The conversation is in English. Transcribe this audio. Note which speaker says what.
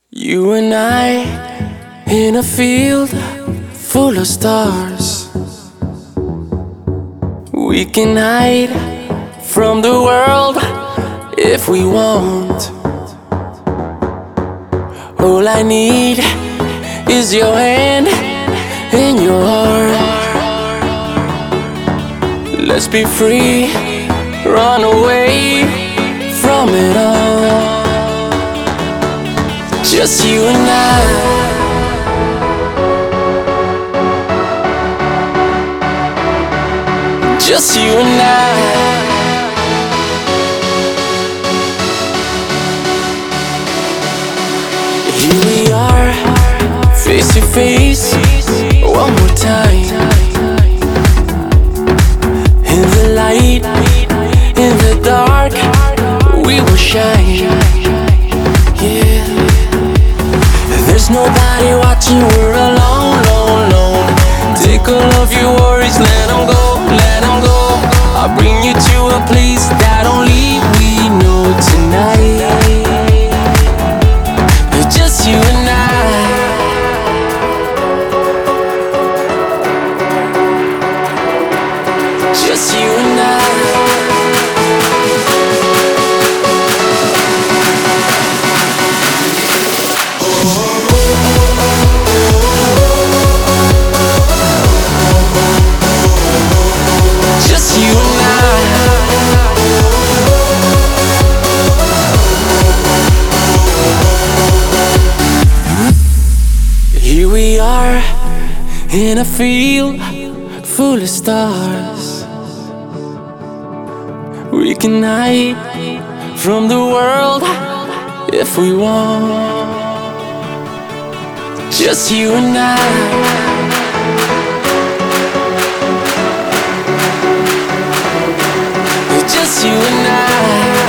Speaker 1: You and I in a field full of stars. We can hide from the world if we want. All I need is your hand and your heart. Let's be free, run away from it all. Just you and I. Just you and I. Here we are, face to face, one more time. In the light, in the dark, we will shine. Yeah. There's nobody watching, we're alone, alone, alone. Take all of your worries, let them go, let them go. I'll bring you to a place that only we know tonight. Just you and I. Just you and I. Just you and I. Here we are in a field full of stars. We can hide from the world if we want. Just you and I. Just you and I.